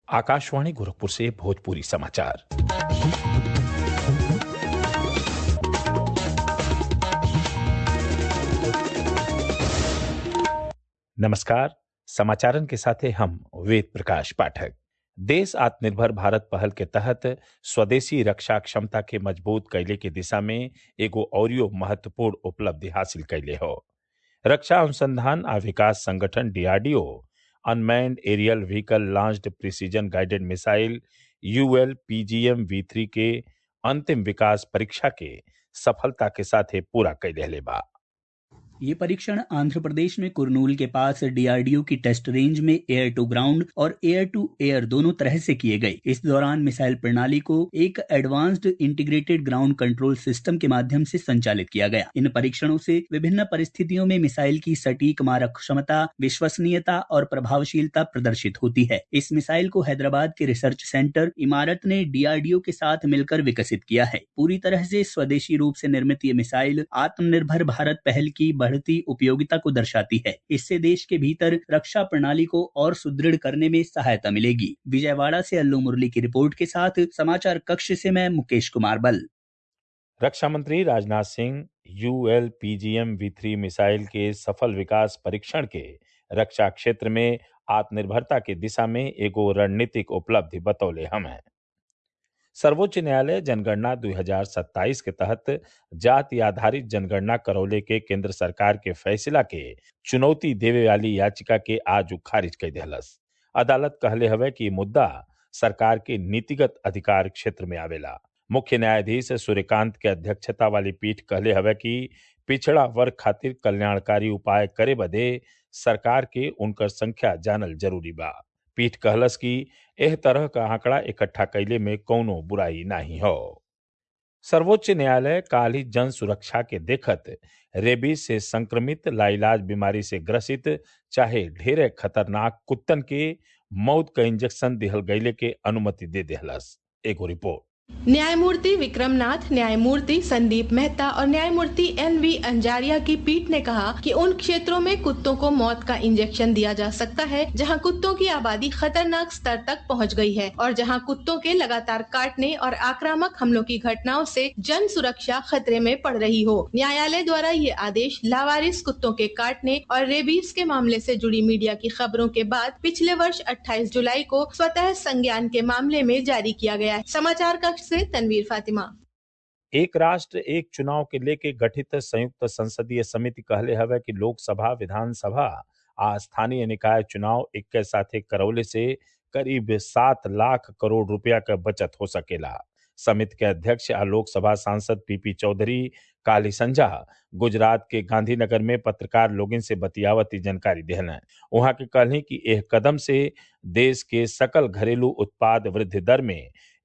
आकाशवाणी गोरखपुर से भोजपुरी समाचार। नमस्कार। समाचारन के साथे हम वेद प्रकाश पाठक। देश आत्मनिर्भर भारत पहल के तहत स्वदेशी रक्षा क्षमता के मजबूत कैले के दिशा में एगो औरियो महत्वपूर्ण उपलब्धि हासिल कैले हो। रक्षा अनुसंधान आ विकास संगठन DRDO unmanned aerial vehicle launched precision guided missile ULPGM-V3 के अंतिम विकास परीक्षा के सफलता के साथ पूरा कैले बा। ये परीक्षण आंध्र प्रदेश में कुरनूल के पास डीआरडीओ की टेस्ट रेंज में एयर टू ग्राउंड और एयर टू एयर दोनों तरह से किए गए। इस दौरान मिसाइल प्रणाली को एक advanced integrated ground control system के माध्यम से संचालित किया गया। इन परीक्षणों से विभिन्न परिस्थितियों में मिसाइल की सटीक मारक क्षमता, विश्वसनीयता और प्रभावशीलता प्रदर्शित होती है। इस मिसाइल को हैदराबाद के रिसर्च सेंटर इमारत ने डीआरडीओ के साथ मिलकर विकसित किया है। पूरी तरह से स्वदेशी रूप से निर्मित ये मिसाइल आत्मनिर्भर भारत पहल की बढ़ती उपयोगिता को दर्शाती है। इससे देश के भीतर रक्षा प्रणाली को और सुदृढ़ करने में सहायता मिलेगी। विजयवाड़ा से अल्लू मुरली की रिपोर्ट के साथ समाचार कक्ष से मैं मुकेश कुमार बल। रक्षा मंत्री राजनाथ सिंह ULPGM-V3 मिसाइल के सफल विकास परीक्षण के रक्षा क्षेत्र में आत्मनिर्भरता के दिशा में एगो रणनीतिक उपलब्धि बतौले हमें। सर्वोच्च न्यायालय जनगणना 2027 के तहत जाति आधारित जनगणना करौले के केंद्र सरकार के फैसला के चुनौती देवे वाली याचिका के आज खारिज कर दिहलस। अदालत कहले हवे कि मुद्दा सरकार के नीतिगत अधिकार क्षेत्र में आवेला। मुख्य न्यायाधीश सूर्यकांत के अध्यक्षता वाली पीठ कहले हवे कि पिछड़ा वर्ग खातिर कल्याणकारी उपाय करे बदे सरकार के उनकर संख्या जानल जरूरी बा। पीठ कहलस कि एह तरह का आंकड़ा इकट्ठा कैले में कौनो बुराई नहीं हो। सर्वोच्च न्यायालय काल ही जन सुरक्षा के देखत रेबीज से संक्रमित लाइलाज बीमारी से ग्रसित चाहे ढेरे खतरनाक कुत्तन के मौत का इंजेक्शन दिहल गईले के अनुमति दे देहलस। एगो रिपोर्ट। न्यायमूर्ति विक्रमनाथ, न्यायमूर्ति संदीप मेहता और न्यायमूर्ति NV अंजारिया की पीठ ने कहा कि उन क्षेत्रों में कुत्तों को मौत का इंजेक्शन दिया जा सकता है जहां कुत्तों की आबादी खतरनाक स्तर तक पहुंच गई है और जहां कुत्तों के लगातार काटने और आक्रामक हमलों की घटनाओं से जन सुरक्षा खतरे में पड़ रही हो। न्यायालय द्वारा ये आदेश लावारिस कुत्तों के काटने और रेबीज के मामले से जुड़ी मीडिया की खबरों के बाद पिछले वर्ष 28 जुलाई को स्वतः संज्ञान के मामले में जारी किया गया है। समाचार कक्ष से तनवीर फातिमा। एक राष्ट्र एक चुनाव के लेके गठित संयुक्त संसदीय समिति कहले हवे कि लोकसभा, विधानसभा आ स्थानीय निकाय चुनाव एक साथे करौले से करीब 7 लाख करोड़ रुपया का बचत हो सकेला। समिति के अध्यक्ष आ लोकसभा सांसद PP चौधरी काली संझा गुजरात के गांधीनगर में पत्रकार लोगन से बतियावती जानकारी देहलन। वहां के कहली कि यह कदम से देश के सकल घरेलू उत्पाद वृद्धि दर में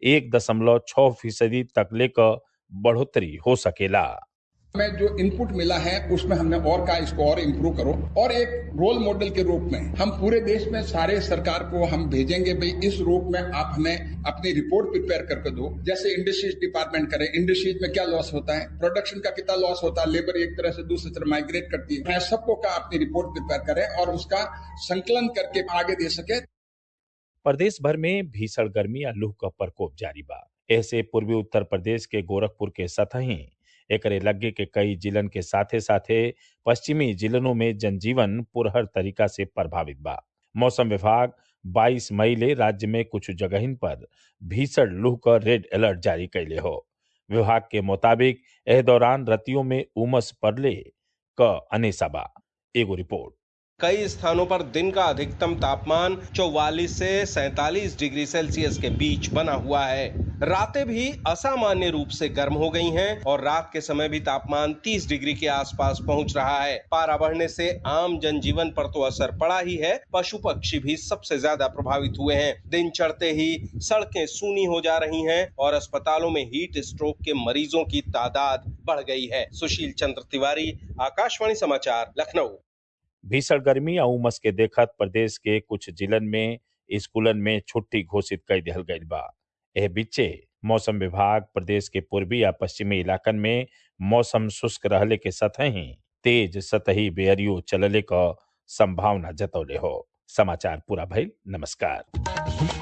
1.6% तक लेकर बढ़ोतरी हो सकेला। हमें जो इनपुट मिला है उसमें हमने और कहा इसको और इम्प्रूव करो और एक रोल मॉडल के रूप में हम पूरे देश में सारे सरकार को हम भेजेंगे भाई इस रूप में आप हमें अपनी रिपोर्ट प्रिपेयर करके दो। जैसे इंडस्ट्रीज डिपार्टमेंट करे, इंडस्ट्रीज में क्या लॉस होता है, प्रोडक्शन का कितना लॉस होता है, लेबर एक तरह से दूसरी तरफ माइग्रेट करती है। मैं सबको कहा अपनी रिपोर्ट प्रिपेयर करें और उसका संकलन करके आगे दे सके। प्रदेश भर में भीषण गर्मी या लू का प्रकोप जारी बा। ऐसे पूर्वी उत्तर प्रदेश के गोरखपुर के सतही एकरे लगे के कई जिलन के साथे साथे पश्चिमी जिलों में जनजीवन पुरहर तरीका से प्रभावित बा। मौसम विभाग 22 मई ले राज्य में कुछ जगहिन पर भीषण लू का रेड अलर्ट जारी कैले हो। विभाग के मुताबिक एह दौरान रतियों में उमस पड़ले क अनेसा बा। एगो रिपोर्ट। कई स्थानों पर दिन का अधिकतम तापमान 44 से 47 डिग्री सेल्सियस के बीच बना हुआ है। रातें भी असामान्य रूप से गर्म हो गई हैं और रात के समय भी तापमान 30 डिग्री के आसपास पहुंच रहा है। पारा बढ़ने से आम जनजीवन पर तो असर पड़ा ही है, पशु पक्षी भी सबसे ज्यादा प्रभावित हुए हैं। दिन चढ़ते ही सड़कें सूनी हो जा रही हैं और अस्पतालों में हीट स्ट्रोक के मरीजों की तादाद बढ़ गई है। सुशील चंद्र तिवारी, आकाशवाणी समाचार, लखनऊ। भीषण गर्मी और उमस के देखत प्रदेश के कुछ जिलन में स्कूलन में छुट्टी घोषित कर दिहल गई बा। एह बीचे मौसम विभाग प्रदेश के पूर्वी या पश्चिमी इलाकन में मौसम शुष्क रहले के सतही तेज सतही बेअरियो चलले का संभावना जतौले हो। समाचार पूरा भइल। नमस्कार।